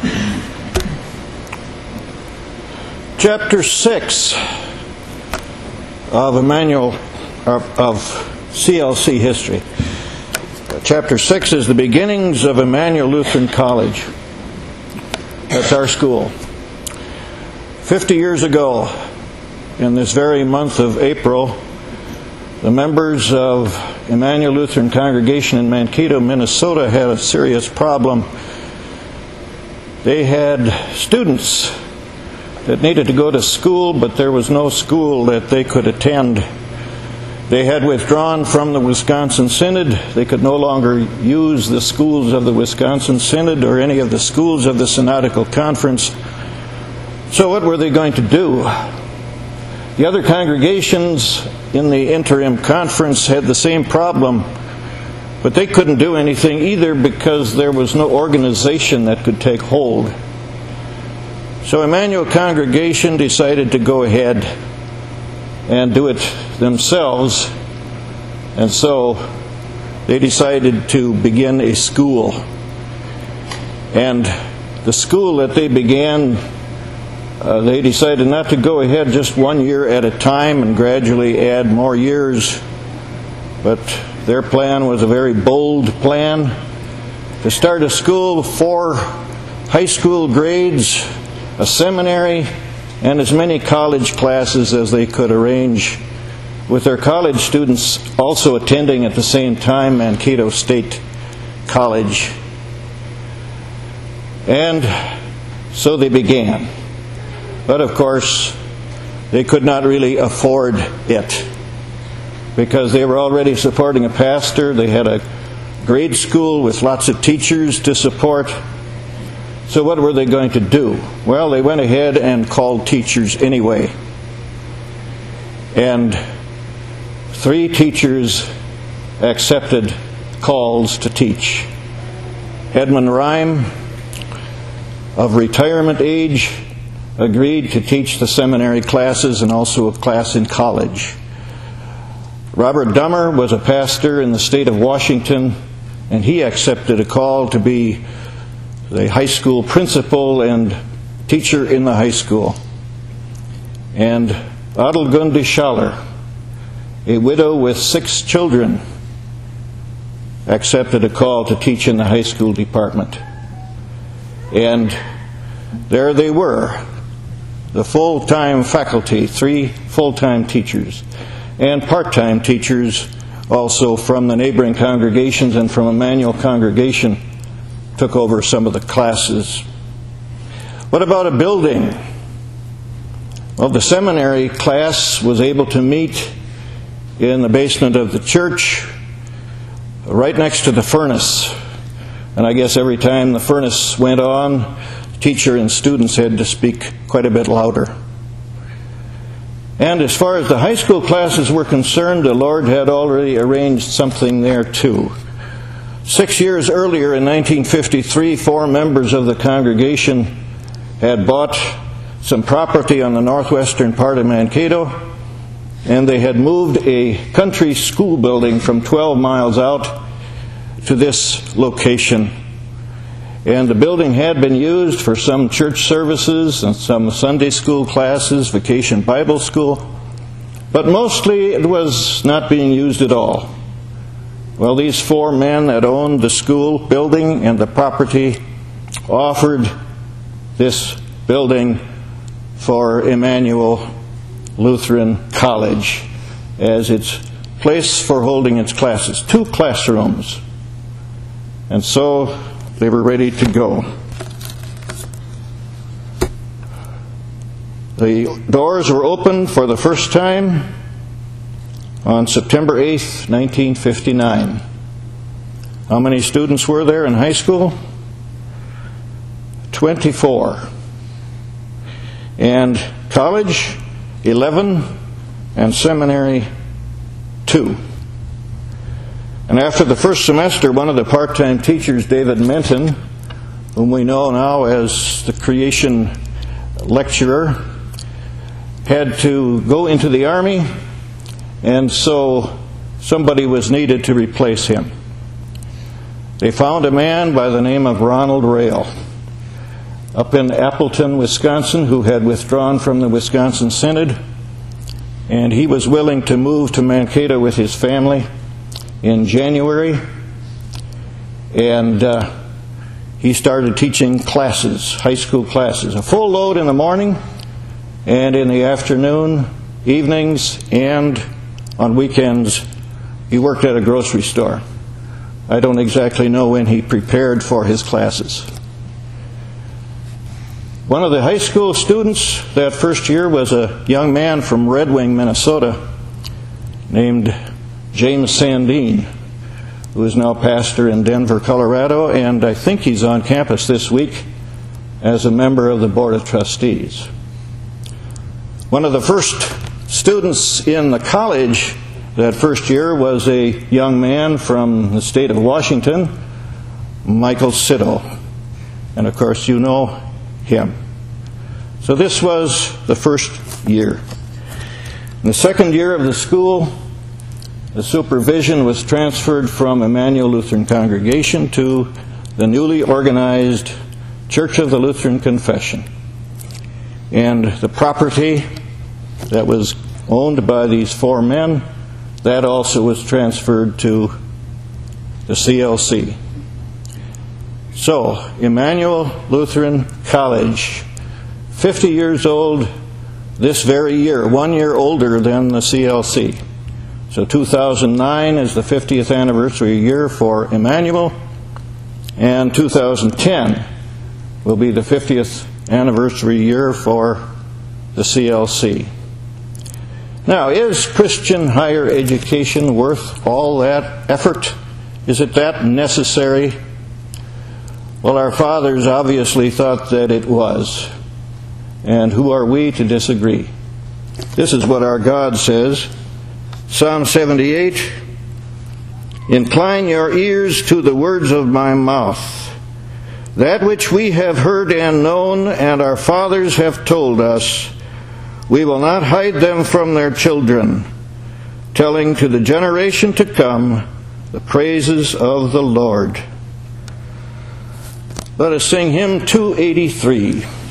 Chapter 6 of CLC history. Chapter 6 is the beginnings of Emmanuel Lutheran College. That's our school. 50 years ago, in this very month of April, the members of Emmanuel Lutheran Congregation in Mankato, Minnesota had a serious problem. They had students that needed to go to school, but there was no school that they could attend. They had withdrawn from the Wisconsin Synod. They could no longer use the schools of the Wisconsin Synod or any of the schools of the Synodical Conference. So what were they going to do? The other congregations in the interim conference had the same problem, but they couldn't do anything either because there was no organization that could take hold. So Emmanuel Congregation decided to go ahead and do it themselves, and so they decided to begin a school. And the school that they began, they decided not to go ahead just 1 year at a time and gradually add more years, but their plan was a very bold plan to start a school, 4 high school grades, a seminary, and as many college classes as they could arrange, with their college students also attending at the same time Mankato State College. And so they began. But of course, they could not really afford it because they were already supporting a pastor. They had a grade school with lots of teachers to support. So what were they going to do? Well, they went ahead and called teachers anyway. And 3 teachers accepted calls to teach. Edmund Rhyme, of retirement age, agreed to teach the seminary classes and also a class in college. Robert Dummer was a pastor in the state of Washington, and he accepted a call to be the high school principal and teacher in the high school. And Adelgunde Schaller, a widow with 6 children, accepted a call to teach in the high school department. And there they were, the full-time faculty, 3 full-time teachers, and part-time teachers also from the neighboring congregations and from Emmanuel Congregation took over some of the classes. What about a building? Well, the seminary class was able to meet in the basement of the church, right next to the furnace. And I guess every time the furnace went on, the teacher and students had to speak quite a bit louder. And as far as the high school classes were concerned, the Lord had already arranged something there too. 6 years earlier, in 1953, 4 members of the congregation had bought some property on the northwestern part of Mankato, and they had moved a country school building from 12 miles out to this location. And the building had been used for some church services and some Sunday school classes, vacation Bible school, but mostly it was not being used at all. Well, these 4 men that owned the school building and the property offered this building for Emmanuel Lutheran College as its place for holding its classes. 2 classrooms. And so they were ready to go. The doors were opened for the first time on September 8th, 1959. How many students were there in high school? 24. And college, 11, and seminary, 2. And after the first semester, one of the part-time teachers, David Menton, whom we know now as the creation lecturer, had to go into the Army, and so somebody was needed to replace him. They found a man by the name of Ronald Rail. up in Appleton, Wisconsin, who had withdrawn from the Wisconsin Synod, and he was willing to move to Mankato with his family in January, and he started teaching classes, high school classes, a full load in the morning and in the afternoon, evenings, and on weekends. He worked at a grocery store. I don't exactly know when he prepared for his classes. One of the high school students that first year was a young man from Red Wing, Minnesota, named James Sandine, who is now pastor in Denver, Colorado, and I think he's on campus this week as a member of the Board of Trustees. One of the first students in the college that first year was a young man from the state of Washington, Michael Sitto. And of course you know him. So this was the first year. In the second year of the school, the supervision was transferred from Emmanuel Lutheran Congregation to the newly organized Church of the Lutheran Confession. And the property that was owned by these four men, that also was transferred to the CLC. So, Emmanuel Lutheran College, 50 years old this very year, 1 year older than the CLC. So 2009 is the 50th anniversary year for Emmanuel, and 2010 will be the 50th anniversary year for the CLC. Now, is Christian higher education worth all that effort? Is it that necessary? Well, our fathers obviously thought that it was. And who are we to disagree? This is what our God says. Psalm 78, "Incline your ears to the words of my mouth. That which we have heard and known, and our fathers have told us, we will not hide them from their children, telling to the generation to come the praises of the Lord." Let us sing hymn 283.